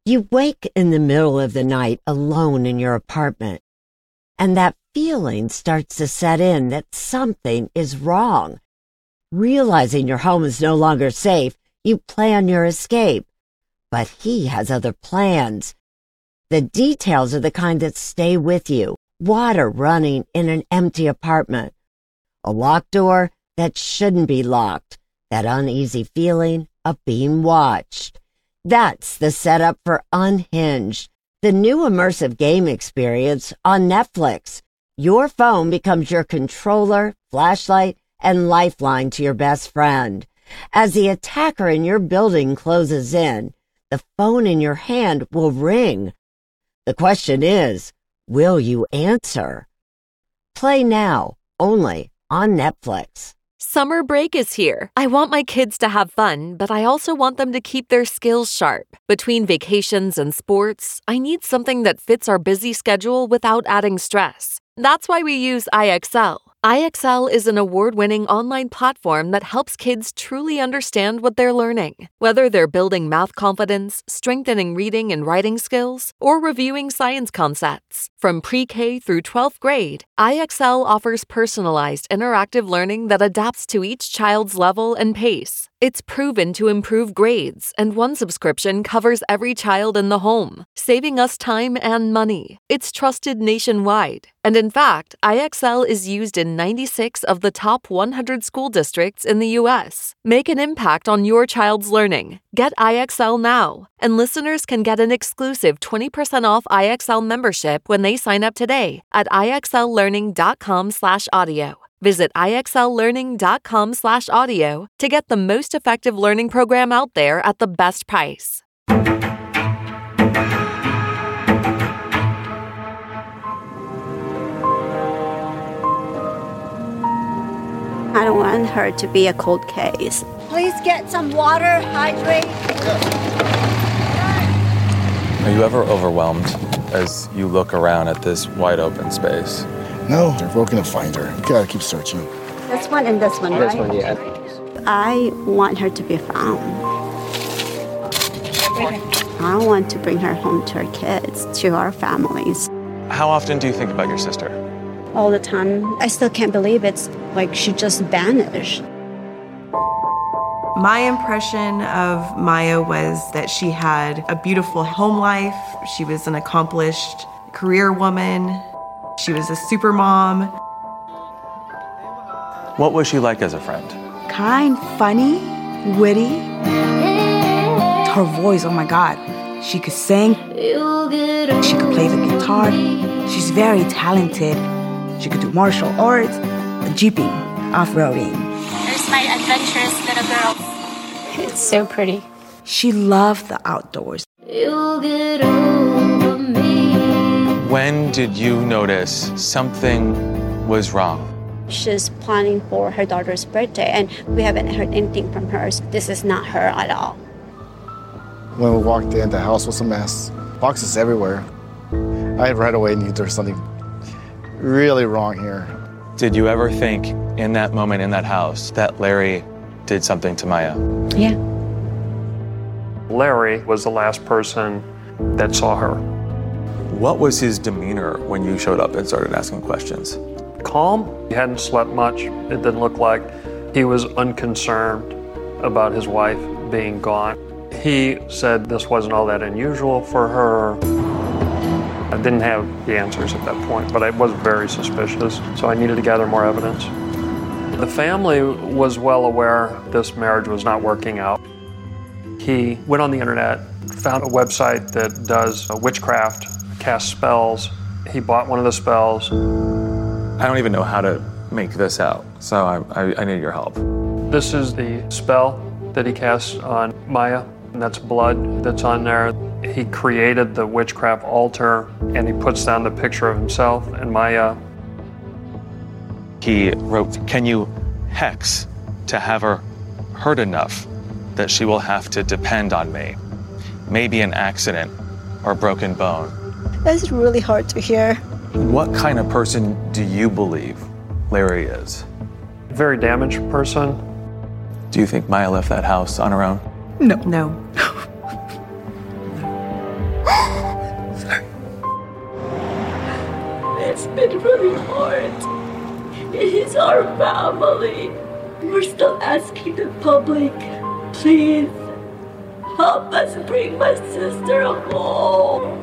You wake in the middle of the night alone in your apartment, and that feeling starts to set in that something is wrong. Realizing your home is no longer safe, you plan your escape. But he has other plans. The details are the kind that stay with you. Water running in an empty apartment. A locked door that shouldn't be locked. That uneasy feeling of being watched. That's the setup for Unhinged, the new immersive game experience on Netflix. Your phone becomes your controller, flashlight, and lifeline to your best friend. As the attacker in your building closes in, the phone in your hand will ring. The question is, will you answer? Play now, only on Netflix. Summer break is here. I want my kids to have fun, but I also want them to keep their skills sharp. Between vacations and sports, I need something that fits our busy schedule without adding stress. That's why we use IXL. IXL is an award-winning online platform that helps kids truly understand what they're learning. Whether they're building math confidence, strengthening reading and writing skills, or reviewing science concepts. From pre-K through 12th grade, IXL offers personalized interactive learning that adapts to each child's level and pace. It's proven to improve grades, and one subscription covers every child in the home, saving us time and money. It's trusted nationwide. And in fact, IXL is used in 96 of the top 100 school districts in the U.S. Make an impact on your child's learning. Get IXL now, and listeners can get an exclusive 20% off IXL membership when they sign up today at IXLlearning.com/audio. Visit IXLlearning.com/audio to get the most effective learning program out there at the best price. I don't want her to be a cold case. Please get some water, hydrate. Are you ever overwhelmed as you look around at this wide open space? No, we're going to find her. We gotta keep searching. This one and this one, right? This one, yeah. I want her to be found. I want to bring her home to our kids, to our families. How often do you think about your sister? All the time. I still can't believe it's like she just vanished. My impression of Maya was that she had a beautiful home life. She was an accomplished career woman. She was a super mom. What was she like as a friend? Kind, funny, witty. Her voice, oh my God. She could sing. She could play the guitar. She's very talented. She could do martial arts, jeeping, off-roading. There's my adventurous little girl. It's so pretty. She loved the outdoors. When did you notice something was wrong? She's planning for her daughter's birthday, and we haven't heard anything from her. This is not her at all. When we walked in, the house was a mess. Boxes everywhere. I right away knew there was something really wrong here. Did you ever think in that moment in that house that Larry did something to Maya? Yeah. Larry was the last person that saw her. What was his demeanor when you showed up and started asking questions? Calm. He hadn't slept much. It didn't look like he was unconcerned about his wife being gone. He said this wasn't all that unusual for her. I didn't have the answers at that point, but I was very suspicious, so I needed to gather more evidence. The family was well aware this marriage was not working out. He went on the internet, found a website that does witchcraft, casts spells. He bought one of the spells. I don't even know how to make this out, so I need your help. This is the spell that he casts on Maya, and that's blood that's on there. He created the witchcraft altar, and he puts down the picture of himself and Maya. He wrote, "Can you hex to have her hurt enough that she will have to depend on me? Maybe an accident or broken bone." That's really hard to hear. What kind of person do you believe Larry is? Very damaged person. Do you think Maya left that house on her own? No. It's been really hard. It is our family. We're still asking the public, please help us bring my sister home.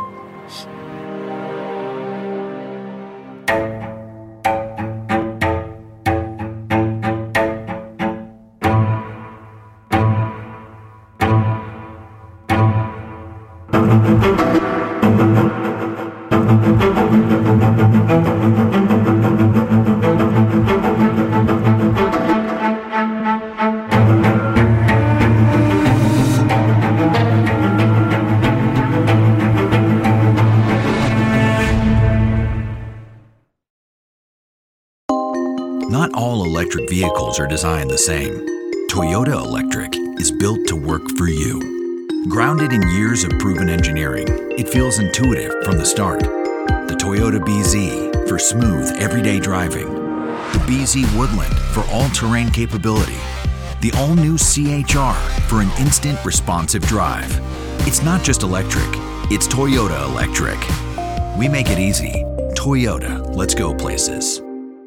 Not all electric vehicles are designed the same. Toyota Electric is built to work for you. Grounded in years of proven engineering, it feels intuitive from the start. The Toyota BZ for smooth, everyday driving. The BZ Woodland for all-terrain capability. The all-new CHR for an instant responsive drive. It's not just electric, it's Toyota Electric. We make it easy. Toyota, let's go places.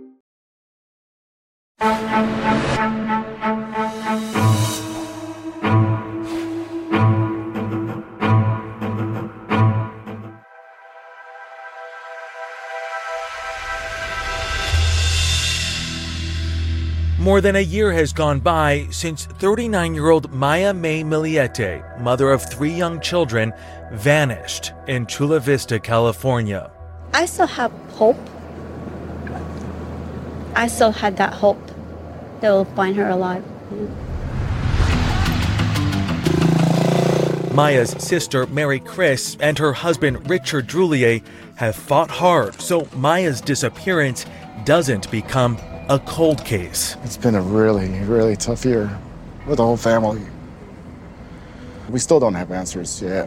More than a year has gone by since 39-year-old Maya May Millete, mother of 3 young children, vanished in Chula Vista, California. I still have hope. I still had that hope that we'll find her alive. Maya's sister, Mary Chris, and her husband, Richard Drulier, have fought hard so Maya's disappearance doesn't become a cold case. It's been a really, really tough year with the whole family. We still don't have answers yet.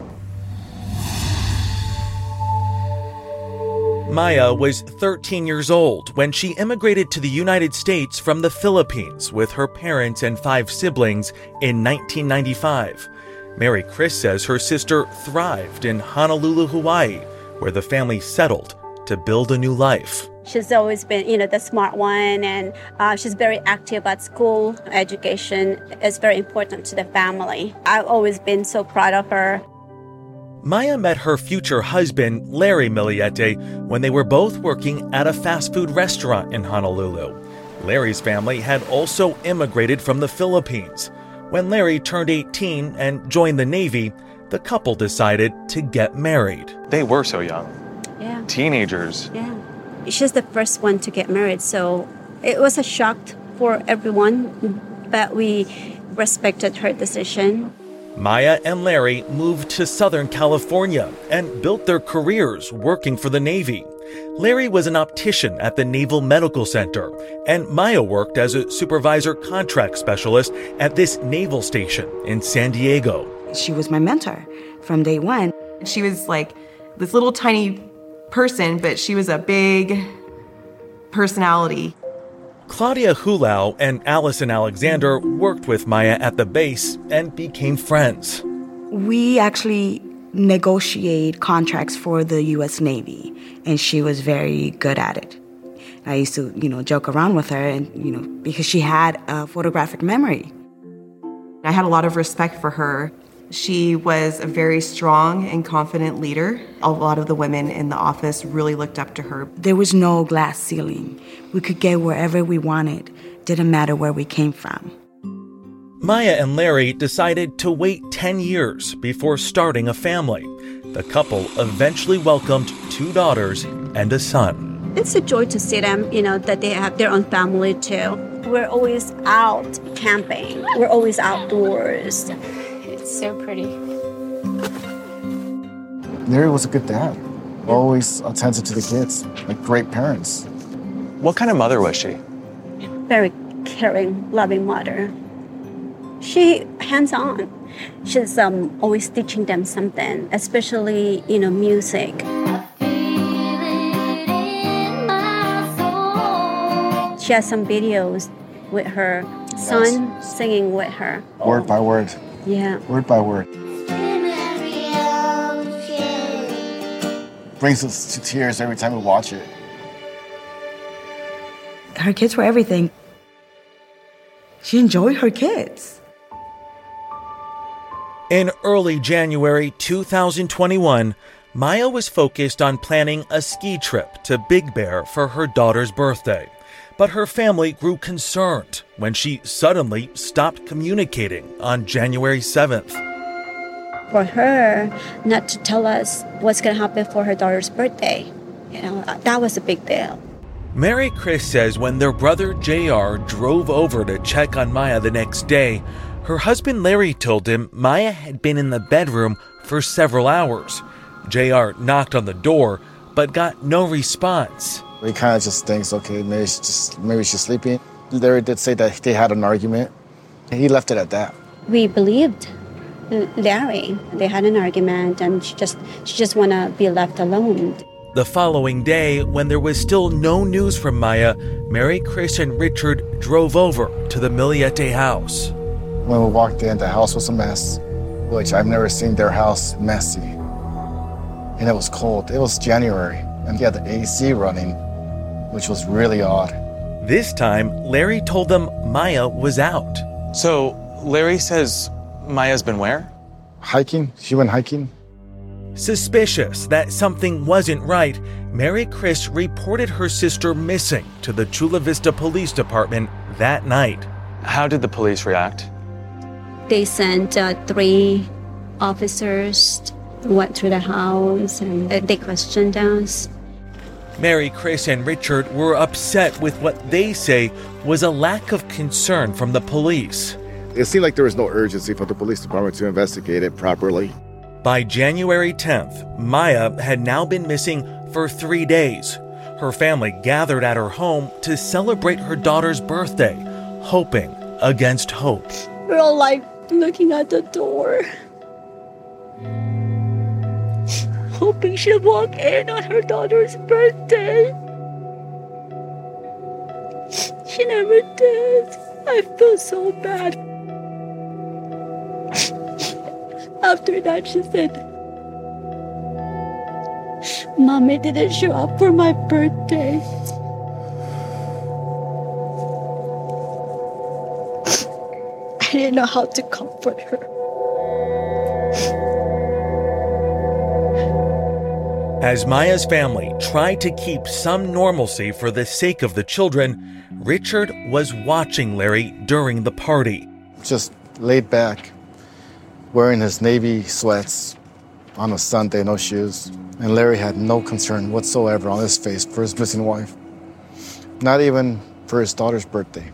Maya was 13 years old when she immigrated to the United States from the Philippines with her parents and 5 siblings in 1995. Mary Chris says her sister thrived in Honolulu, Hawaii, where the family settled to build a new life. She's always been, the smart one, and she's very active at school. Education is very important to the family. I've always been so proud of her. Maya met her future husband, Larry Millete, when they were both working at a fast food restaurant in Honolulu. Larry's family had also immigrated from the Philippines. When Larry turned 18 and joined the Navy, the couple decided to get married. They were so young. Yeah. Teenagers. Yeah. She's the first one to get married, so it was a shock for everyone, but we respected her decision. Maya and Larry moved to Southern California and built their careers working for the Navy. Larry was an optician at the Naval Medical Center, and Maya worked as a supervisor contract specialist at this naval station in San Diego. She was my mentor from day one. She was like this little tiny person, but she was a big personality. Claudia Hulao and Allison Alexander worked with Maya at the base and became friends. We actually negotiate contracts for the U.S. Navy, and she was very good at it. I used to, joke around with her, and, because she had a photographic memory. I had a lot of respect for her. She was a very strong and confident leader. A lot of the women in the office really looked up to her. There was no glass ceiling. We could get wherever we wanted. Didn't matter where we came from. Maya and Larry decided to wait 10 years before starting a family. The couple eventually welcomed 2 daughters and a son. It's a joy to see them, that they have their own family too. We're always out camping. We're always outdoors. It's so pretty. Larry was a good dad. Always attentive to the kids, like great parents. What kind of mother was she? Very caring, loving mother. She hands-on. She's always teaching them something, especially, music. She has some videos with her son singing with her. Word by word. Yeah. Word by word. brings us to tears every time we watch it. Her kids were everything. She enjoyed her kids. In early January 2021, Maya was focused on planning a ski trip to Big Bear for her daughter's birthday. But her family grew concerned when she suddenly stopped communicating on January 7th. For her not to tell us what's going to happen for her daughter's birthday, that was a big deal. Mary Chris says when their brother JR drove over to check on Maya the next day, her husband Larry told him Maya had been in the bedroom for several hours. JR knocked on the door, but got no response. We kind of just thinks, okay, maybe she's sleeping. Larry did say that they had an argument. He left it at that. We believed Larry. They had an argument, and she just want to be left alone. The following day, when there was still no news from Maya, Mary Chris and Richard drove over to the Miliete house. When we walked in, the house was a mess, which I've never seen their house messy. And it was cold. It was January, and he had the AC running, which was really odd. This time, Larry told them Maya was out. So, Larry says Maya's been where? Hiking. She went hiking. Suspicious that something wasn't right, Mary Chris reported her sister missing to the Chula Vista Police Department that night. How did the police react? They sent 3 officers, went through the house, and they questioned us. Mary Chris and Richard were upset with what they say was a lack of concern from the police. It seemed like there was no urgency for the police department to investigate it properly. By January 10th, Maya had now been missing for 3 days. Her family gathered at her home to celebrate her daughter's birthday, hoping against hope. We're all like looking at the door, hoping she'll walk in on her daughter's birthday. She never did. I feel so bad. After that, she said, Mommy didn't show up for my birthday. I didn't know how to comfort her. As Maya's family tried to keep some normalcy for the sake of the children, Richard was watching Larry during the party. Just laid back, wearing his Navy sweats on a Sunday, no shoes. And Larry had no concern whatsoever on his face for his missing wife. Not even for his daughter's birthday.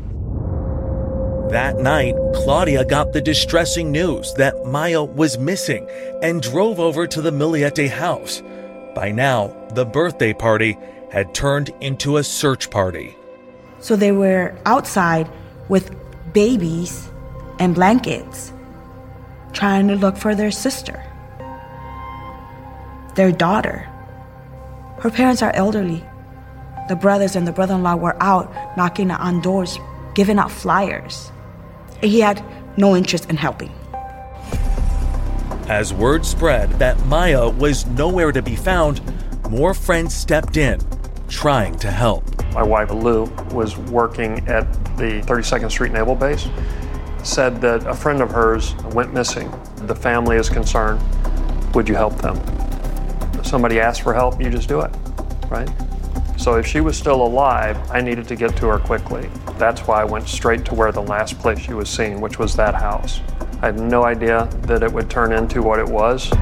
That night, Claudia got the distressing news that Maya was missing and drove over to the Miliete house. By now, the birthday party had turned into a search party. So they were outside with babies and blankets, trying to look for their sister, their daughter. Her parents are elderly. The brothers and the brother-in-law were out knocking on doors, giving out flyers. He had no interest in helping. As word spread that Maya was nowhere to be found, more friends stepped in, trying to help. My wife, Lou, was working at the 32nd Street Naval Base, said that a friend of hers went missing. The family is concerned. Would you help them? If somebody asks for help, you just do it, right? So if she was still alive, I needed to get to her quickly. That's why I went straight to where the last place she was seen, which was that house. I had no idea that it would turn into what it was.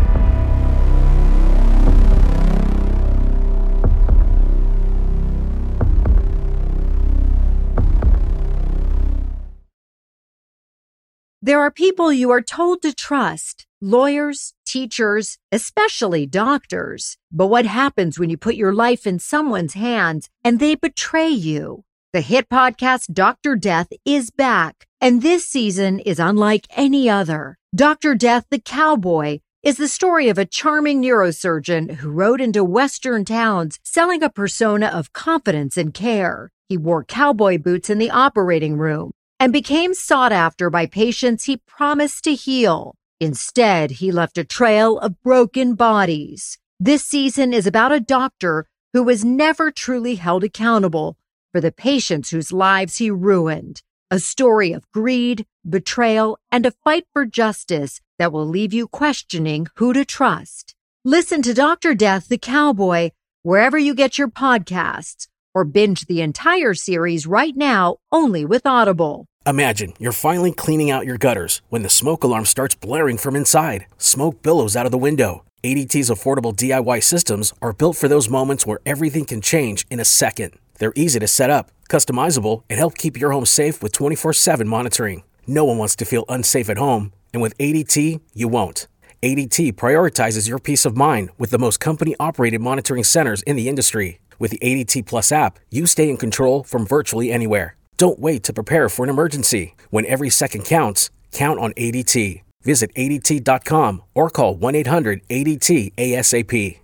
There are people you are told to trust, lawyers, teachers, especially doctors. But what happens when you put your life in someone's hands and they betray you? The hit podcast Dr. Death is back, and this season is unlike any other. Dr. Death the Cowboy is the story of a charming neurosurgeon who rode into Western towns selling a persona of confidence and care. He wore cowboy boots in the operating room and became sought after by patients he promised to heal. Instead, he left a trail of broken bodies. This season is about a doctor who was never truly held accountable for the patients whose lives he ruined. A story of greed, betrayal, and a fight for justice that will leave you questioning who to trust. Listen to Dr. Death the Cowboy wherever you get your podcasts, or binge the entire series right now only with Audible. Imagine you're finally cleaning out your gutters when the smoke alarm starts blaring from inside. Smoke billows out of the window. ADT's affordable DIY systems are built for those moments where everything can change in a second. They're easy to set up, customizable, and help keep your home safe with 24/7 monitoring. No one wants to feel unsafe at home, and with ADT, you won't. ADT prioritizes your peace of mind with the most company-operated monitoring centers in the industry. With the ADT Plus app, you stay in control from virtually anywhere. Don't wait to prepare for an emergency. When every second counts, count on ADT. Visit ADT.com or call 1-800-ADT-ASAP.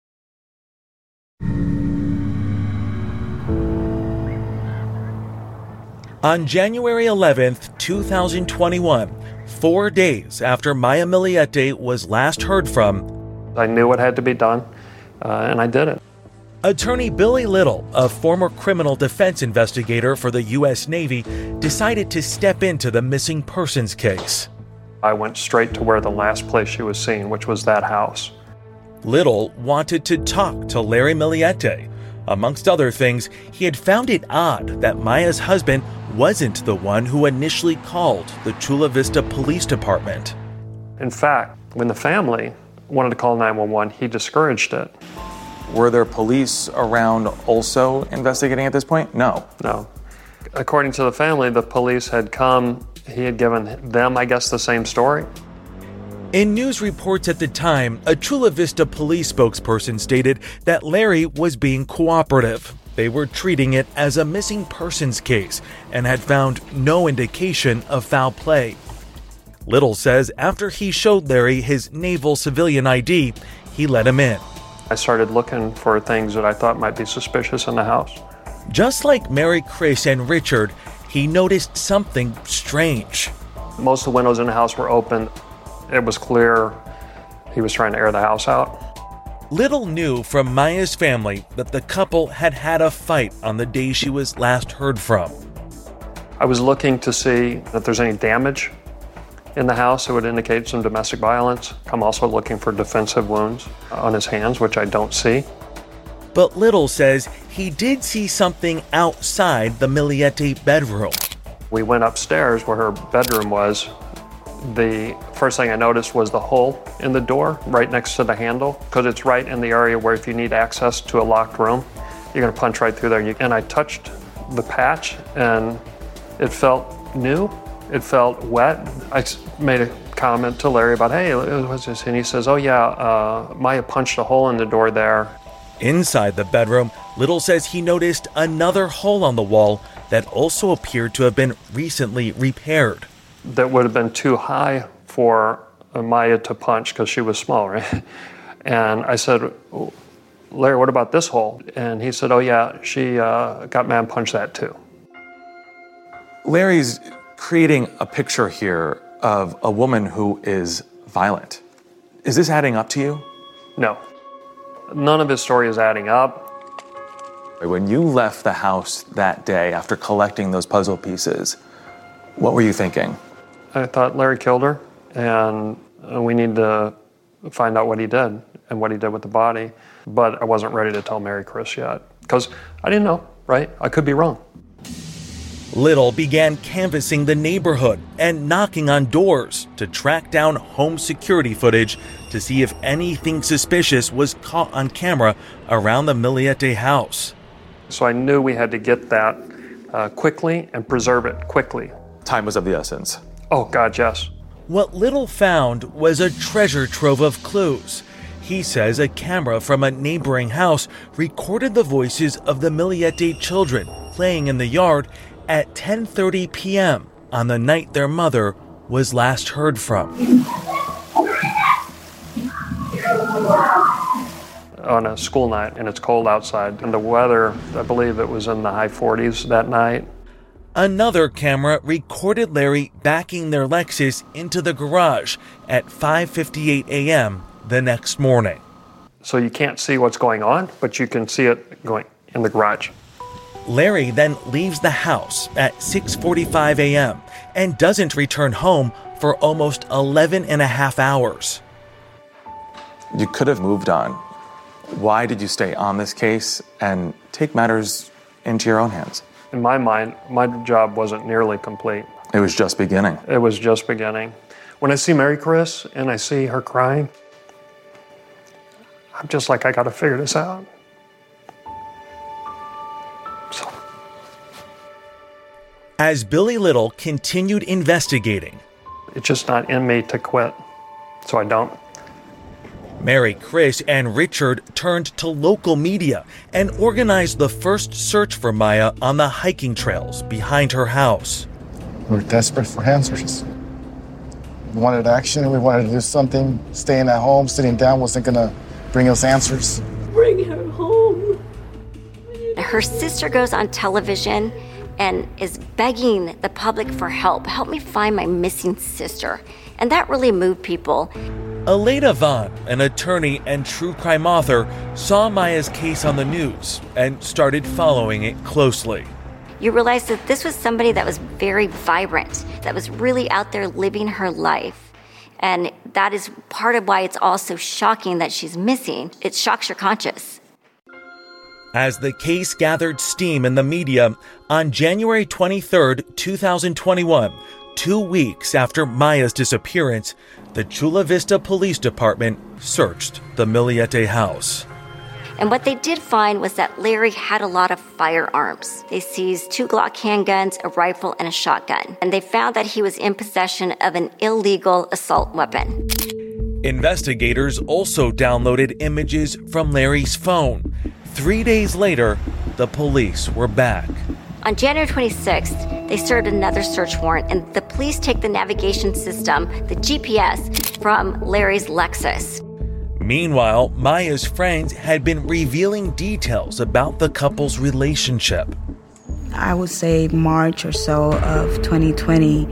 On January 11th, 2021, 4 days after Maya Millete was last heard from, I knew what had to be done, and I did it. Attorney Billy Little, a former criminal defense investigator for the U.S. Navy, decided to step into the missing persons case. I went straight to where the last place she was seen, which was that house. Little wanted to talk to Larry Millete. Amongst other things, he had found it odd that Maya's husband wasn't the one who initially called the Chula Vista Police Department. In fact, when the family wanted to call 911, he discouraged it. Were there police around also investigating at this point? No. No. According to the family, the police had come. He had given them, I guess, the same story. In news reports at the time, a Chula Vista police spokesperson stated that Larry was being cooperative. They were treating it as a missing persons case and had found no indication of foul play. Little says after he showed Larry his naval civilian ID, he let him in. I started looking for things that I thought might be suspicious in the house. Just like Mary, Chris, and Richard, he noticed something strange. Most of the windows in the house were open. It was clear he was trying to air the house out. Little knew from Maya's family that the couple had had a fight on the day she was last heard from. I was looking to see if there's any damage in the house that would indicate some domestic violence. I'm also looking for defensive wounds on his hands, which I don't see. But Little says he did see something outside the Millete bedroom. We went upstairs where her bedroom was. The first thing I noticed was the hole in the door right next to the handle, because it's right in the area where if you need access to a locked room, you're going to punch right through there. And I touched the patch and it felt new. It felt wet. I made a comment to Larry about, hey, what's this? And he says, oh yeah, Maya punched a hole in the door there. Inside the bedroom, Little says he noticed another hole on the wall that also appeared to have been recently repaired. That would have been too high for Maya to punch because she was small, right? And I said, Larry, what about this hole? And he said, oh yeah, she got mad and punched that too. Larry's creating a picture here of a woman who is violent. Is this adding up to you? No. None of his story is adding up. When you left the house that day after collecting those puzzle pieces, what were you thinking? I thought Larry killed her, and we need to find out what he did and what he did with the body. But I wasn't ready to tell Mary Chris yet, because I didn't know, right? I could be wrong. Little began canvassing the neighborhood and knocking on doors to track down home security footage to see if anything suspicious was caught on camera around the Millete house. So I knew we had to get that quickly and preserve it quickly. Time was of the essence. Oh, God, yes. What Little found was a treasure trove of clues. He says a camera from a neighboring house recorded the voices of the Millete children playing in the yard at 10:30 p.m. on the night their mother was last heard from. On a school night, and it's cold outside, and the weather, I believe it was in the high 40s that night. Another camera recorded Larry backing their Lexus into the garage at 5:58 a.m. the next morning. so you can't see what's going on, but you can see it going in the garage. Larry then leaves the house at 6:45 a.m. and doesn't return home for almost 11 and a half hours. You could have moved on. Why did you stay on this case and take matters into your own hands? In my mind, my job wasn't nearly complete. It was just beginning. It was just beginning. When I see Mary Chris and I see her crying, I'm just like, I got to figure this out. So. As Billy Little continued investigating, it's just not in me to quit, so I don't. Mary Chris and Richard turned to local media and organized the first search for Maya on the hiking trails behind her house. We were desperate for answers. We wanted action, we wanted to do something. Staying at home, sitting down wasn't going to bring us answers. Bring her home. Her sister goes on television and is begging the public for help. Help me find my missing sister. And that really moved people. Aleda Vaughn, an attorney and true crime author, saw Maya's case on the news and started following it closely. You realize that this was somebody that was very vibrant, that was really out there living her life. And that is part of why it's also shocking that she's missing. It shocks your conscience. As the case gathered steam in the media, on January 23, 2021, 2 weeks after Maya's disappearance, the Chula Vista Police Department searched the Millete house. And what they did find was that Larry had a lot of firearms. They seized 2 Glock handguns, a rifle, and a shotgun. And they found that he was in possession of an illegal assault weapon. Investigators also downloaded images from Larry's phone. 3 days later, the police were back. On January 26th, they served another search warrant, and the police take the navigation system, the GPS, from Larry's Lexus. Meanwhile, Maya's friends had been revealing details about the couple's relationship. I would say March or so of 2020,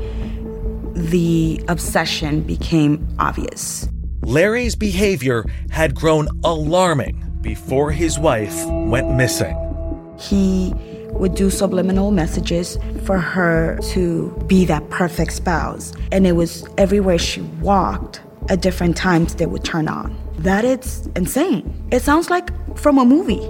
the obsession became obvious. Larry's behavior had grown alarming before his wife went missing. He would do subliminal messages for her to be that perfect spouse. And it was everywhere she walked, at different times they would turn on. That is insane. It sounds like from a movie.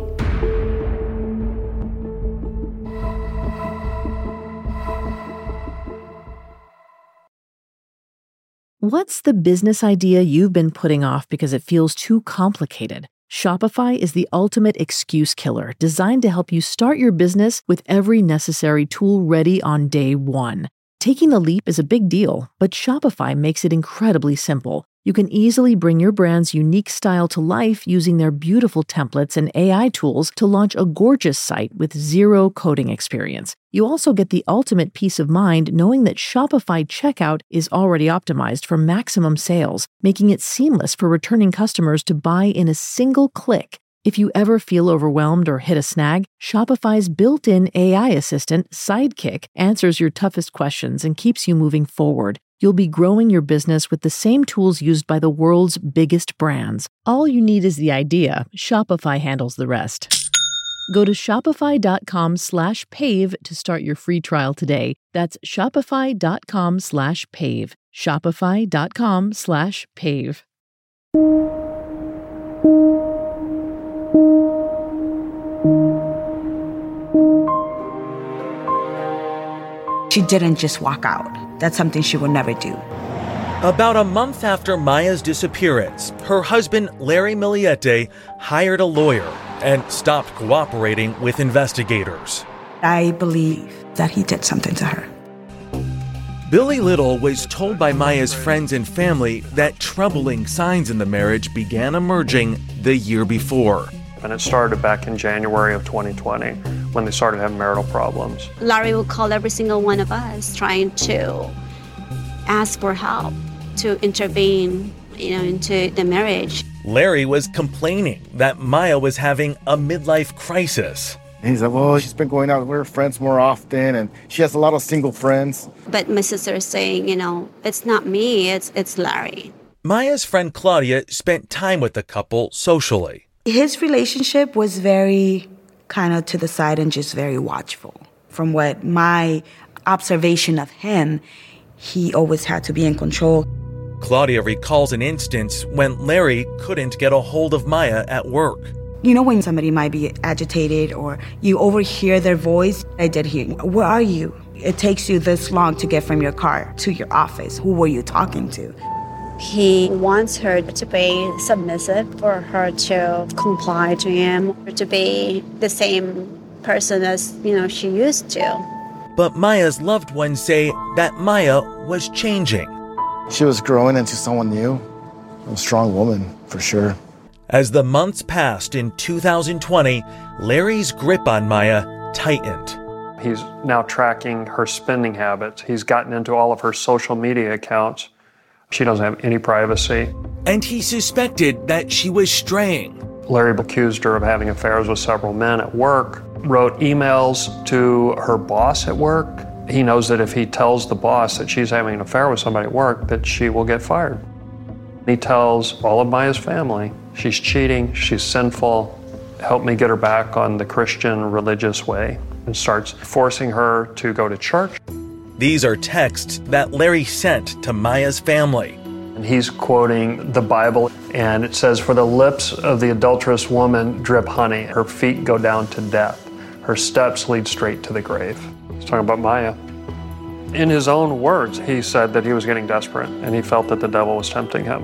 What's the business idea you've been putting off because it feels too complicated? Shopify is the ultimate excuse killer, designed to help you start your business with every necessary tool ready on day one. Taking the leap is a big deal, but Shopify makes it incredibly simple. You can easily bring your brand's unique style to life using their beautiful templates and AI tools to launch a gorgeous site with zero coding experience. You also get the ultimate peace of mind knowing that Shopify checkout is already optimized for maximum sales, making it seamless for returning customers to buy in a single click. If you ever feel overwhelmed or hit a snag, Shopify's built-in AI assistant, Sidekick, answers your toughest questions and keeps you moving forward. You'll be growing your business with the same tools used by the world's biggest brands. All you need is the idea. Shopify handles the rest. Go to shopify.com/pave to start your free trial today. That's shopify.com/pave. Shopify.com/pave. She didn't just walk out. That's something she would never do. About a month after Maya's disappearance, her husband, Larry Millete, hired a lawyer and stopped cooperating with investigators. I believe that he did something to her. Billy Little was told by Maya's friends and family that troubling signs in the marriage began emerging the year before. And it started back in January of 2020 when they started having marital problems. Larry would call every single one of us trying to ask for help, to intervene, into the marriage. Larry was complaining that Maya was having a midlife crisis. And he's like, well, she's been going out with her friends more often, and she has a lot of single friends. But my sister is saying, it's not me, it's Larry. Maya's friend Claudia spent time with the couple socially. His relationship was very kind of to the side and just very watchful. From what my observation of him, he always had to be in control. Claudia recalls an instance when Larry couldn't get a hold of Maya at work. You know when somebody might be agitated or you overhear their voice? I did hear, "Where are you? It takes you this long to get from your car to your office. Who were you talking to?" He wants her to be submissive, for her to comply to him, to be the same person as, she used to. But Maya's loved ones say that Maya was changing. She was growing into someone new, a strong woman, for sure. As the months passed in 2020, Larry's grip on Maya tightened. He's now tracking her spending habits. He's gotten into all of her social media accounts. She doesn't have any privacy. And he suspected that she was straying. Larry accused her of having affairs with several men at work, wrote emails to her boss at work. He knows that if he tells the boss that she's having an affair with somebody at work, that she will get fired. He tells all of Maya's family, she's cheating, she's sinful, help me get her back on the Christian religious way, and starts forcing her to go to church. These are texts that Larry sent to Maya's family. And he's quoting the Bible, and it says, "For the lips of the adulterous woman drip honey. Her feet go down to death. Her steps lead straight to the grave." He's talking about Maya. In his own words, he said that he was getting desperate, and he felt that the devil was tempting him.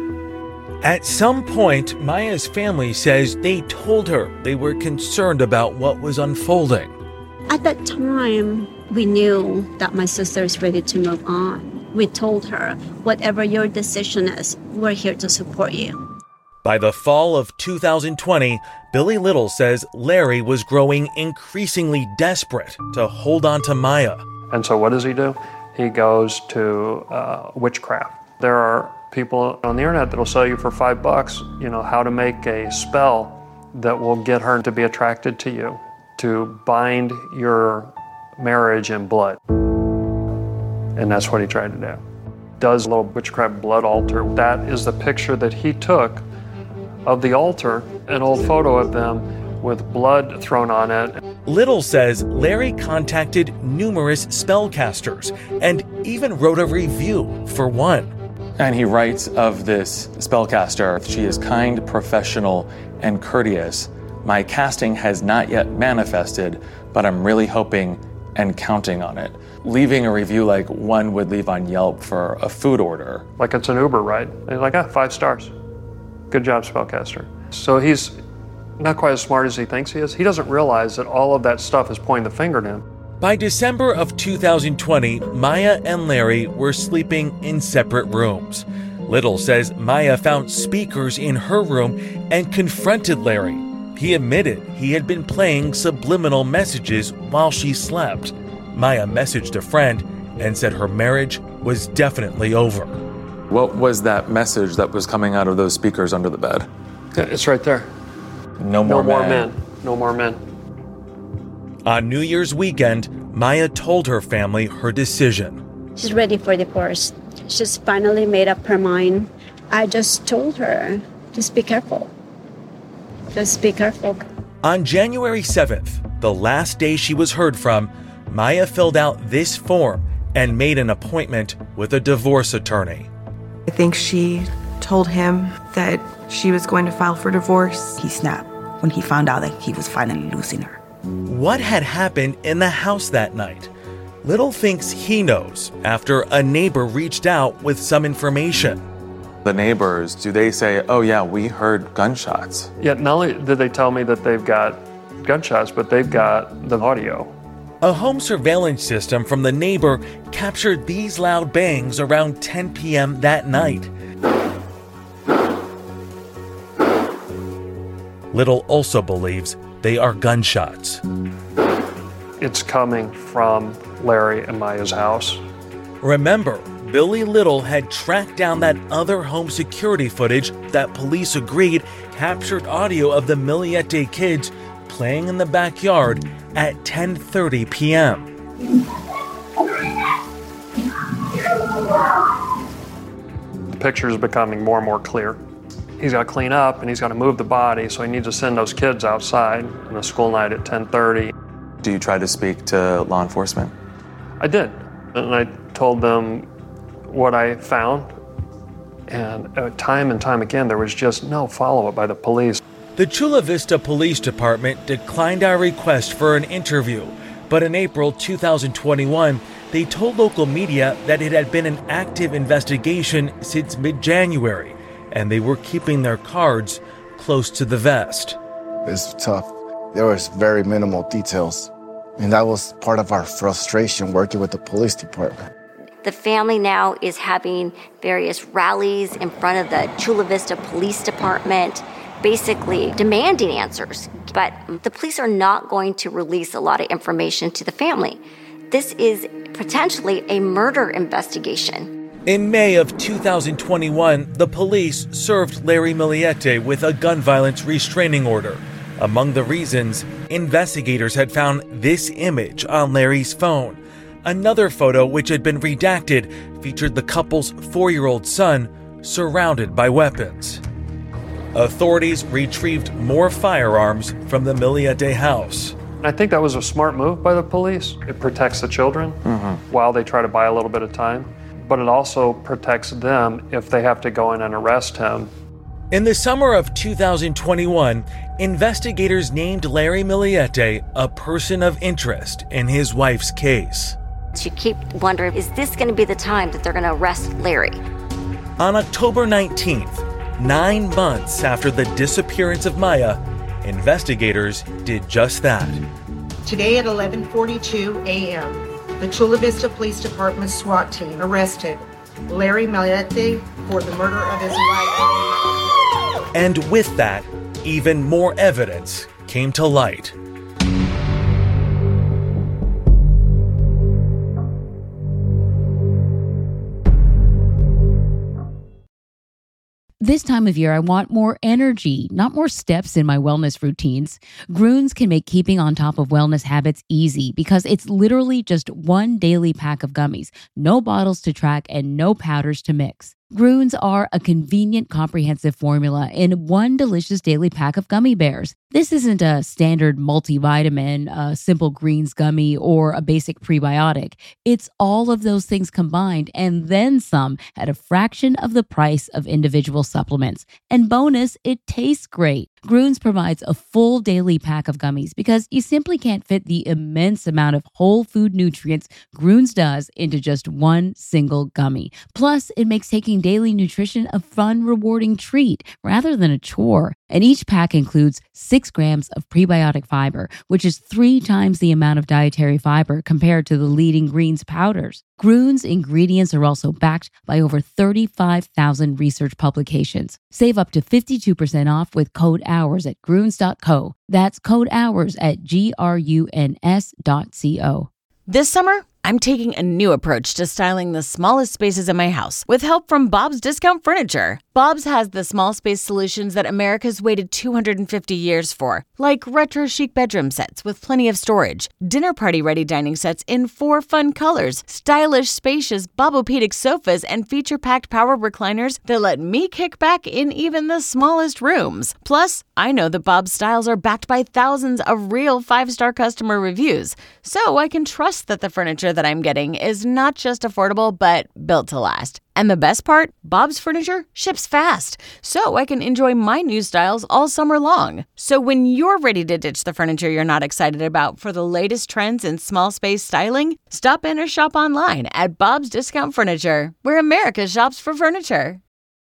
At some point, Maya's family says they told her they were concerned about what was unfolding. At that time, we knew that my sister is ready to move on. We told her, whatever your decision is, we're here to support you. By the fall of 2020, Billy Little says Larry was growing increasingly desperate to hold on to Maya. And so what does he do? He goes to witchcraft. There are people on the internet that will sell you for $5, how to make a spell that will get her to be attracted to you, to bind your marriage in blood. And that's what he tried to do. Does a little witchcraft blood altar. That is the picture that he took of the altar, an old photo of them with blood thrown on it. Little says Larry contacted numerous spellcasters and even wrote a review for one. And he writes of this spellcaster, "She is kind, professional, and courteous. My casting has not yet manifested, but I'm really hoping and counting on it." Leaving a review like one would leave on Yelp for a food order. Like it's an Uber ride. And he's like, 5 stars. Good job, spellcaster. So he's not quite as smart as he thinks he is. He doesn't realize that all of that stuff is pointing the finger at him. By December of 2020, Maya and Larry were sleeping in separate rooms. Little says Maya found speakers in her room and confronted Larry. He admitted he had been playing subliminal messages while she slept. Maya messaged a friend and said her marriage was definitely over. What was that message that was coming out of those speakers under the bed? It's right there. No more men. No more men. On New Year's weekend, Maya told her family her decision. She's ready for divorce. She's finally made up her mind. I just told her, just be careful. Just be careful. On January 7th, the last day she was heard from, Maya filled out this form and made an appointment with a divorce attorney. I think she told him that she was going to file for divorce. He snapped when he found out that he was finally losing her. What had happened in the house that night? Little thinks he knows after a neighbor reached out with some information. The neighbors, do they say, "Oh yeah, we heard gunshots"? Yeah, not only did they tell me that they've got gunshots, but they've got the audio. A home surveillance system from the neighbor captured these loud bangs around 10 p.m. that night. Little also believes they are gunshots. It's coming from Larry and Maya's house. Remember, Billy Little had tracked down that other home security footage that police agreed captured audio of the Miliete kids playing in the backyard at 10:30 p.m. picture's becoming more and more clear. He's got to clean up and he's got to move the body, so he needs to send those kids outside on a school night at 10:30. Do you try to speak to law enforcement? I did, and I told them what I found, and time and time again, there was just no follow-up by the police. The Chula Vista Police Department declined our request for an interview, but in April 2021, they told local media that it had been an active investigation since mid-January, and they were keeping their cards close to the vest. It's tough. There was very minimal details, and that was part of our frustration working with the police department. The family now is having various rallies in front of the Chula Vista Police Department, basically demanding answers. But the police are not going to release a lot of information to the family. This is potentially a murder investigation. In May of 2021, the police served Larry Miliete with a gun violence restraining order. Among the reasons, investigators had found this image on Larry's phone. Another photo, which had been redacted, featured the couple's 4-year-old son surrounded by weapons. Authorities retrieved more firearms from the Miliete house. I think that was a smart move by the police. It protects the children while they try to buy a little bit of time, but it also protects them if they have to go in and arrest him. In the summer of 2021, investigators named Larry Miliete a person of interest in his wife's case. You keep wondering, is this going to be the time that they're going to arrest Larry? On October 19th, 9 months after the disappearance of Maya, investigators did just that. Today at 11:42 a.m., the Chula Vista Police Department SWAT team arrested Larry Miliete for the murder of his wife. And with that, even more evidence came to light. This time of year, I want more energy, not more steps in my wellness routines. Grüns can make keeping on top of wellness habits easy because it's literally just one daily pack of gummies, no bottles to track, and no powders to mix. Grüns are a convenient, comprehensive formula in one delicious daily pack of gummy bears. This isn't a standard multivitamin, a simple greens gummy, or a basic prebiotic. It's all of those things combined and then some at a fraction of the price of individual supplements. And bonus, it tastes great. Grüns provides a full daily pack of gummies because you simply can't fit the immense amount of whole food nutrients Grüns does into just one single gummy. Plus, it makes taking daily nutrition a fun, rewarding treat rather than a chore. And each pack includes 6 grams of prebiotic fiber, which is 3 times the amount of dietary fiber compared to the leading greens powders. Grüns ingredients are also backed by over 35,000 research publications. Save up to 52% off with code HOURS at Grüns.co. That's code HOURS at GRUNS.co. This summer, I'm taking a new approach to styling the smallest spaces in my house with help from Bob's Discount Furniture. Bob's has the small space solutions that America's waited 250 years for, like retro chic bedroom sets with plenty of storage, dinner party ready dining sets in 4 fun colors, stylish, spacious Bobopedic sofas, and feature-packed power recliners that let me kick back in even the smallest rooms. Plus, I know that Bob's styles are backed by thousands of real 5-star customer reviews, so I can trust that the furniture that I'm getting is not just affordable, but built to last. And the best part, Bob's Furniture ships fast, so I can enjoy my new styles all summer long. So when you're ready to ditch the furniture you're not excited about for the latest trends in small space styling, stop in or shop online at Bob's Discount Furniture, where America shops for furniture.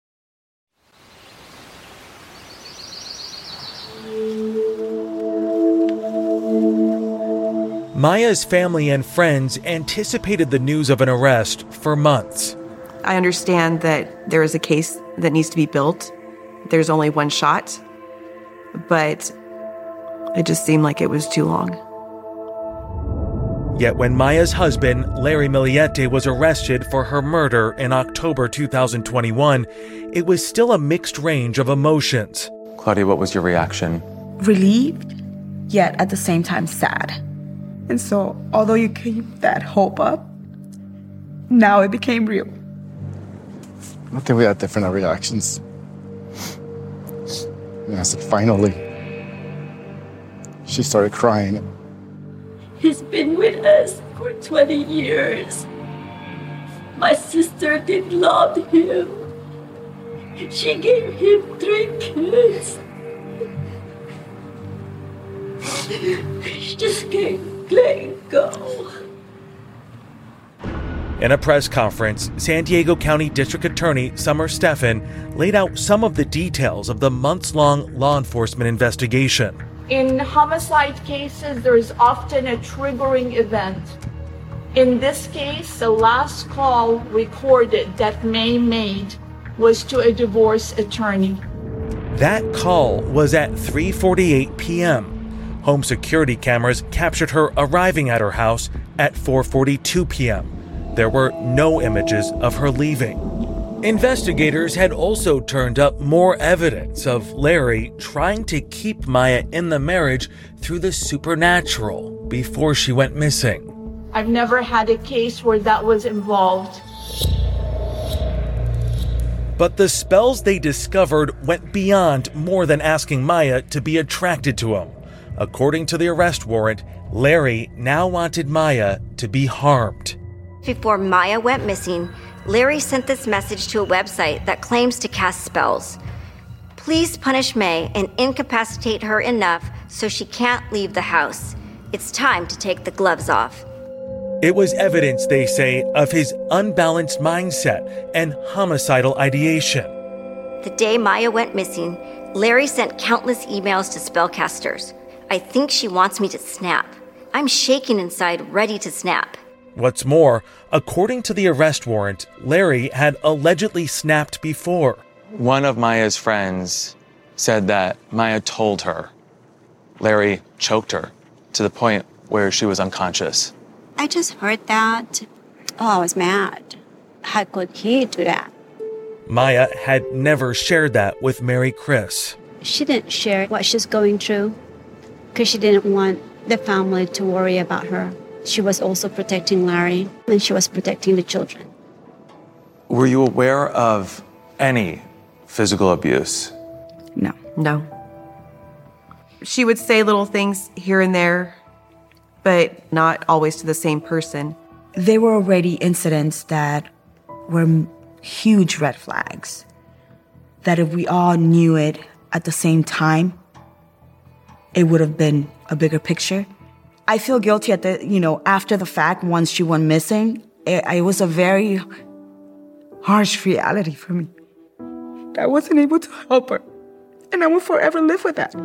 Maya's family and friends anticipated the news of an arrest for months. I understand that there is a case that needs to be built. There's only one shot, but it just seemed like it was too long. Yet when Maya's husband, Larry Miliete, was arrested for her murder in October 2021, it was still a mixed range of emotions. Claudia, what was your reaction? Relieved, yet at the same time sad. And so, although you keep that hope up, now it became real. I think we had different reactions. And I said, finally. She started crying. He's been with us for 20 years. My sister did love him. She gave him 3 kids. She just can't let him go. In a press conference, San Diego County District Attorney Summer Stephan laid out some of the details of the months-long law enforcement investigation. In homicide cases, there is often a triggering event. In this case, the last call recorded that May made was to a divorce attorney. That call was at 3:48 p.m. Home security cameras captured her arriving at her house at 4:42 p.m. There were no images of her leaving. Investigators had also turned up more evidence of Larry trying to keep Maya in the marriage through the supernatural before she went missing. I've never had a case where that was involved. But the spells they discovered went beyond more than asking Maya to be attracted to him. According to the arrest warrant, Larry now wanted Maya to be harmed. Before Maya went missing, Larry sent this message to a website that claims to cast spells. Please punish May and incapacitate her enough so she can't leave the house. It's time to take the gloves off. It was evidence, they say, of his unbalanced mindset and homicidal ideation. The day Maya went missing, Larry sent countless emails to spellcasters. I think she wants me to snap. I'm shaking inside, ready to snap. What's more, according to the arrest warrant, Larry had allegedly snapped before. One of Maya's friends said that Maya told her. Larry choked her to the point where she was unconscious. I just heard that. Oh, I was mad. How could he do that? Maya had never shared that with Mary Chris. She didn't share what she's going through because she didn't want the family to worry about her. She was also protecting Larry, and she was protecting the children. Were you aware of any physical abuse? No. She would say little things here and there, but not always to the same person. There were already incidents that were huge red flags, that if we all knew it at the same time, it would have been a bigger picture. I feel guilty after the fact, once she went missing. It was a very harsh reality for me. I wasn't able to help her, and I will forever live with that.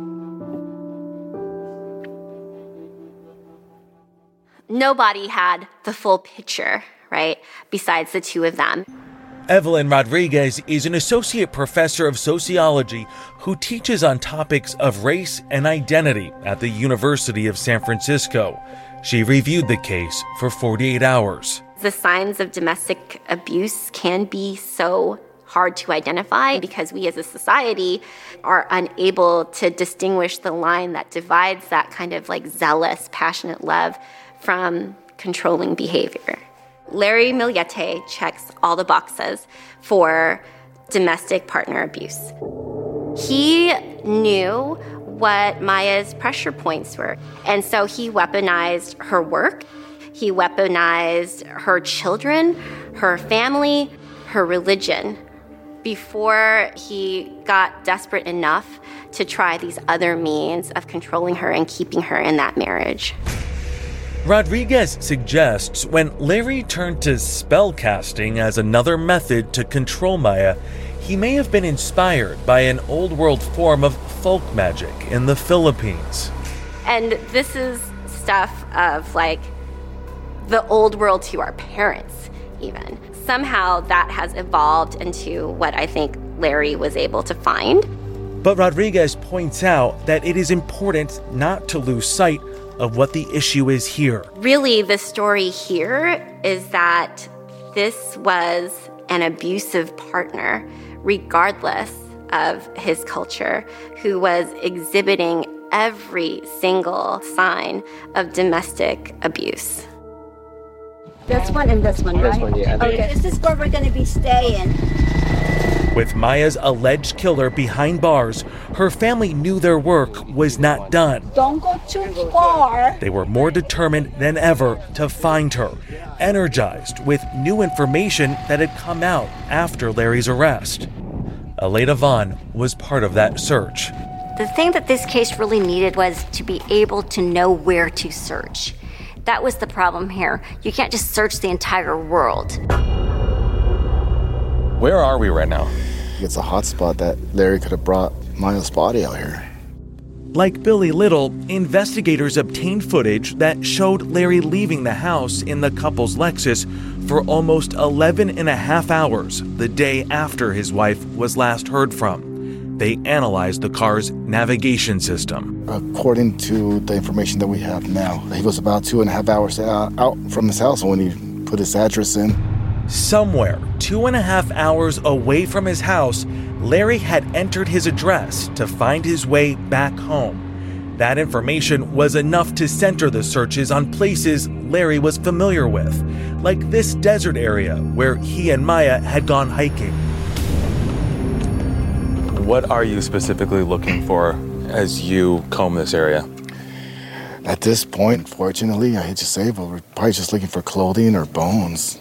Nobody had the full picture, right, besides the two of them. Evelyn Rodriguez is an associate professor of sociology who teaches on topics of race and identity at the University of San Francisco. She reviewed the case for 48 hours. The signs of domestic abuse can be so hard to identify because we as a society are unable to distinguish the line that divides that kind of like zealous, passionate love from controlling behavior. Larry Millete checks all the boxes for domestic partner abuse. He knew what Maya's pressure points were, and so he weaponized her work, he weaponized her children, her family, her religion, before he got desperate enough to try these other means of controlling her and keeping her in that marriage. Rodriguez suggests when Larry turned to spellcasting as another method to control Maya, he may have been inspired by an old-world form of folk magic in the Philippines. And this is stuff of like the old world to our parents, even. Somehow that has evolved into what I think Larry was able to find. But Rodriguez points out that it is important not to lose sight of what the issue is here. Really, the story here is that this was an abusive partner, regardless of his culture, who was exhibiting every single sign of domestic abuse. This one and this one, right? This one, yeah. Okay, this is where we're going to be staying. With Maya's alleged killer behind bars, her family knew their work was not done. Don't go too far. They were more determined than ever to find her, energized with new information that had come out after Larry's arrest. Elena Vaughn was part of that search. The thing that this case really needed was to be able to know where to search. That was the problem here. You can't just search the entire world. Where are we right now? It's a hot spot that Larry could have brought Maya's body out here. Like Billy Little, investigators obtained footage that showed Larry leaving the house in the couple's Lexus for almost 11 and a half hours the day after his wife was last heard from. They analyzed the car's navigation system. According to the information that we have now, he was about 2.5 hours out from his house when he put his address in. Somewhere 2.5 hours away from his house, Larry had entered his address to find his way back home. That information was enough to center the searches on places Larry was familiar with, like this desert area where he and Maya had gone hiking. What are you specifically looking for as you comb this area? At this point, fortunately, I hate to say, but we're probably just looking for clothing or bones.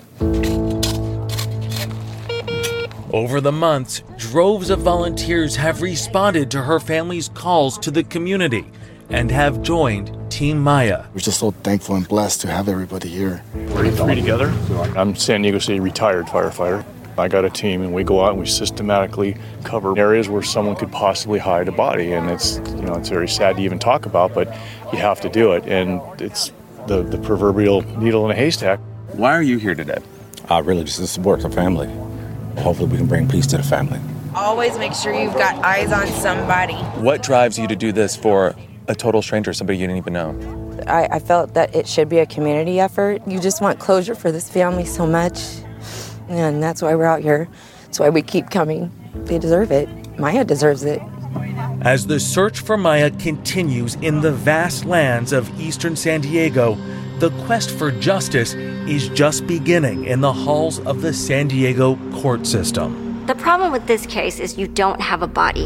Over the months, droves of volunteers have responded to her family's calls to the community and have joined Team Maya. We're just so thankful and blessed to have everybody here. We're three together. I'm San Diego City retired firefighter. I got a team and we go out and we systematically cover areas where someone could possibly hide a body. And it's very sad to even talk about, but you have to do it. And it's the proverbial needle in a haystack. Why are you here today? Really just to support the family. Hopefully we can bring peace to the family. Always make sure you've got eyes on somebody. What drives you to do this for a total stranger, somebody you didn't even know? I felt that it should be a community effort. You just want closure for this family so much. And that's why we're out here. That's why we keep coming. They deserve it. Maya deserves it. As the search for Maya continues in the vast lands of eastern San Diego, the quest for justice is just beginning in the halls of the San Diego court system. The problem with this case is you don't have a body.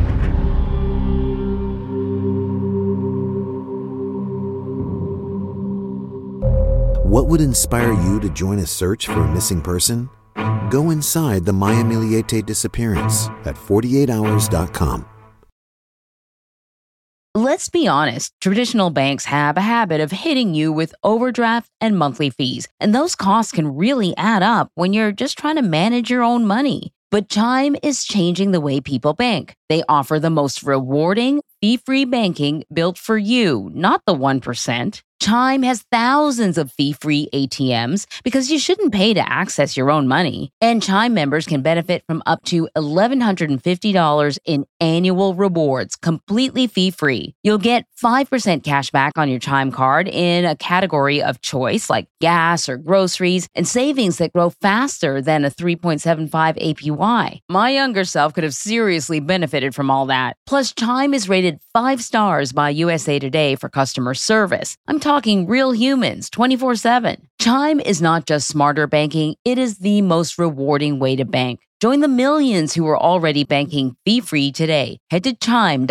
What would inspire you to join a search for a missing person? Go inside the Maya Millete disappearance at 48hours.com. Let's be honest, traditional banks have a habit of hitting you with overdraft and monthly fees, and those costs can really add up when you're just trying to manage your own money. But Chime is changing the way people bank. They offer the most rewarding, fee-free banking built for you, not the 1%. Chime has thousands of fee-free ATMs because you shouldn't pay to access your own money. And Chime members can benefit from up to $1,150 in annual rewards, completely fee-free. You'll get 5% cash back on your Chime card in a category of choice like gas or groceries, and savings that grow faster than a 3.75 APY. My younger self could have seriously benefited from all that. Plus, Chime is rated 5 stars by USA Today for customer service. I'm talking real humans 24/7. Chime is not just smarter banking, it is the most rewarding way to bank. Join the millions who are already banking fee-free today. Head to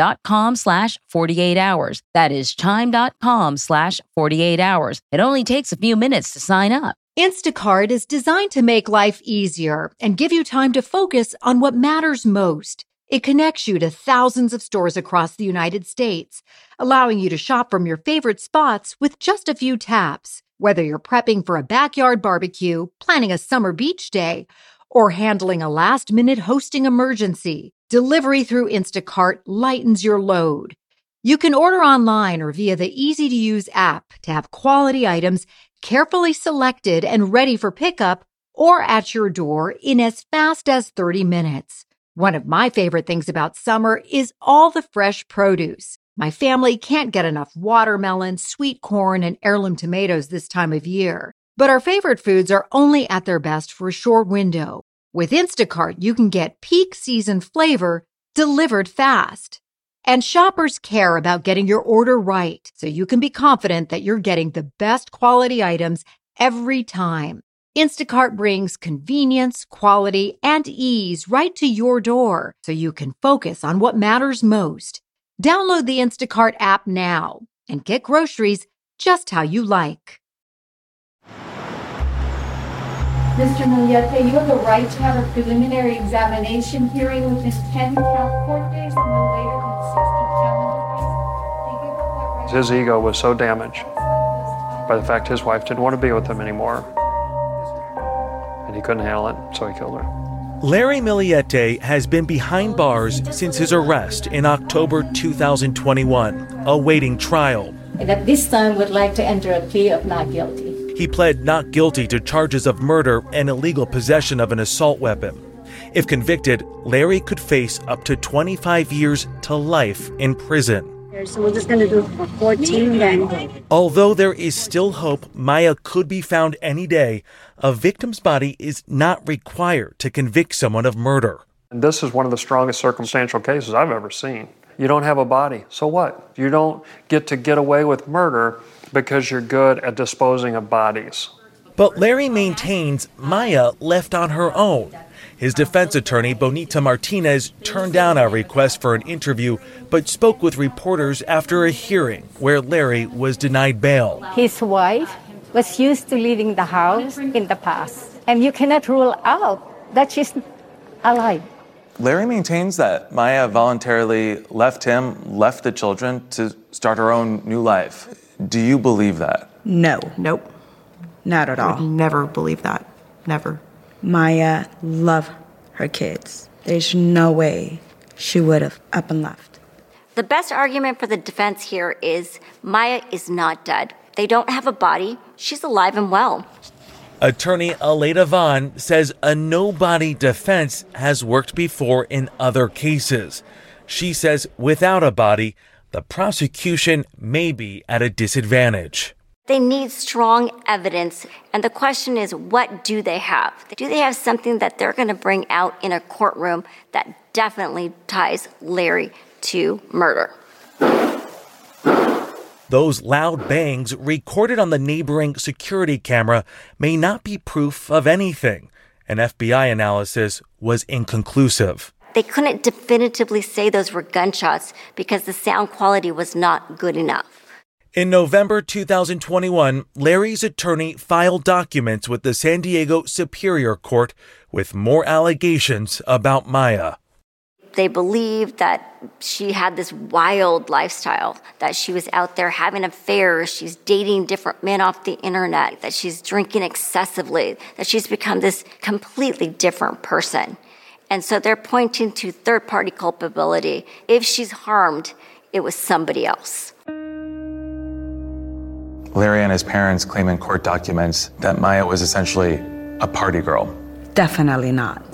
chime.com/48hours. That is chime.com/48hours. It only takes a few minutes to sign up. Instacart is designed to make life easier and give you time to focus on what matters most. It connects you to thousands of stores across the United States, allowing you to shop from your favorite spots with just a few taps. Whether you're prepping for a backyard barbecue, planning a summer beach day, or handling a last-minute hosting emergency, delivery through Instacart lightens your load. You can order online or via the easy-to-use app to have quality items carefully selected and ready for pickup or at your door in as fast as 30 minutes. One of my favorite things about summer is all the fresh produce. My family can't get enough watermelon, sweet corn, and heirloom tomatoes this time of year. But our favorite foods are only at their best for a short window. With Instacart, you can get peak season flavor delivered fast. And shoppers care about getting your order right, so you can be confident that you're getting the best quality items every time. Instacart brings convenience, quality, and ease right to your door so you can focus on what matters most. Download the Instacart app now and get groceries just how you like. Mr. Miliete, you have the right to have a preliminary examination hearing within 10 court days and no later than 60 calendar days. His ego was so damaged by the fact his wife didn't want to be with him anymore. And he couldn't handle it, so he killed her. Larry Miliete has been behind bars since his arrest in October 2021, awaiting trial. And at this time would like to enter a plea of not guilty. He pled not guilty to charges of murder and illegal possession of an assault weapon. If convicted, Larry could face up to 25 years to life in prison. So we're just going to do 14 then. Although there is still hope Maya could be found any day, a victim's body is not required to convict someone of murder. And this is one of the strongest circumstantial cases I've ever seen. You don't have a body, so what? You don't get to get away with murder because you're good at disposing of bodies. But Larry maintains Maya left on her own. His defense attorney, Bonita Martinez, turned down our request for an interview, but spoke with reporters after a hearing where Larry was denied bail. His wife was used to leaving the house in the past, and you cannot rule out that she's alive. Larry maintains that Maya voluntarily left him, left the children to start her own new life. Do you believe that? No. Nope. Not at all. I would never believe that. Never. Maya loved her kids. There's no way she would have up and left. The best argument for the defense here is Maya is not dead. They don't have a body. She's alive and well. Attorney Aleda Vaughn says a no-body defense has worked before in other cases. She says without a body, the prosecution may be at a disadvantage. They need strong evidence, and the question is, what do they have? Do they have something that they're going to bring out in a courtroom that definitely ties Larry to murder? Those loud bangs recorded on the neighboring security camera may not be proof of anything. An FBI analysis was inconclusive. They couldn't definitively say those were gunshots because the sound quality was not good enough. In November 2021, Larry's attorney filed documents with the San Diego Superior Court with more allegations about Maya. They believed that she had this wild lifestyle, that she was out there having affairs, she's dating different men off the internet, that she's drinking excessively, that she's become this completely different person. And so they're pointing to third-party culpability. If she's harmed, it was somebody else. Larry and his parents claim in court documents that Maya was essentially a party girl. Definitely not.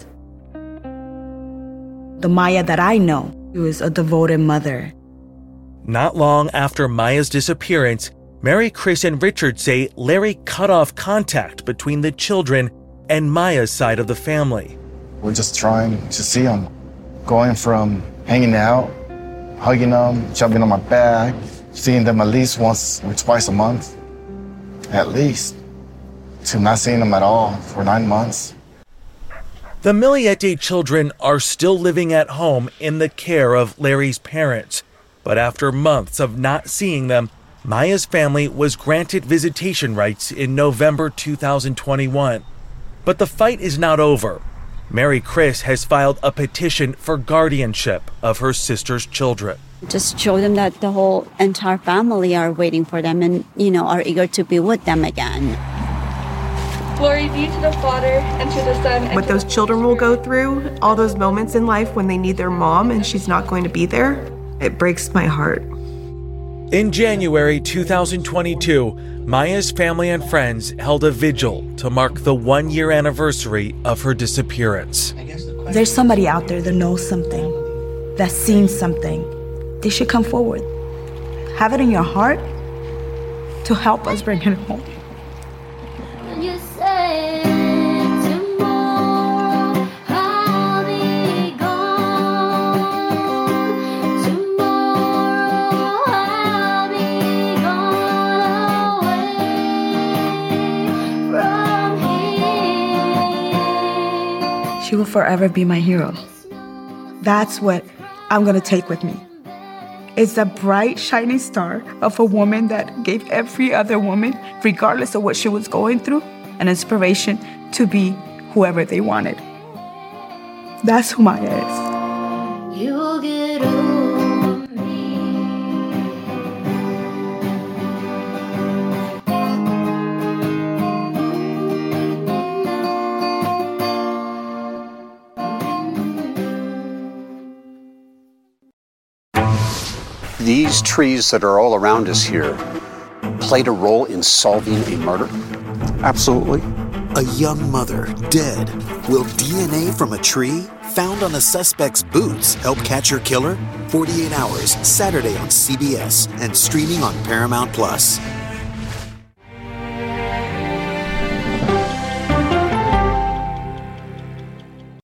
The Maya that I know, she was a devoted mother. Not long after Maya's disappearance, Mary, Chris, and Richard say Larry cut off contact between the children and Maya's side of the family. We're just trying to see them. Going from hanging out, hugging them, jumping on my back, seeing them at least once or twice a month, at least, to not seeing them at all for 9 months. The Miliete children are still living at home in the care of Larry's parents. But after months of not seeing them, Maya's family was granted visitation rights in November 2021. But the fight is not over. Mary Chris has filed a petition for guardianship of her sister's children. Just show them that the whole entire family are waiting for them and, are eager to be with them again. Glory be to the Father, and to the Son, and what those children will go through, all those moments in life when they need their mom and she's not going to be there, it breaks my heart. In January 2022, Maya's family and friends held a vigil to mark the 1-year anniversary of her disappearance. There's somebody out there that knows something, that's seen something. They should come forward. Have it in your heart to help us bring her home. You say tomorrow I'll be gone. Tomorrow I'll be gone away. She will forever be my hero. That's what I'm gonna take with me. It's the bright, shining star of a woman that gave every other woman, regardless of what she was going through, an inspiration to be whoever they wanted. That's who Maya is. You'll get over These trees that are all around us here played a role in solving a murder? Absolutely. A young mother dead. Will DNA from a tree found on a suspect's boots help catch her killer? 48 Hours, Saturday on CBS and streaming on Paramount Plus.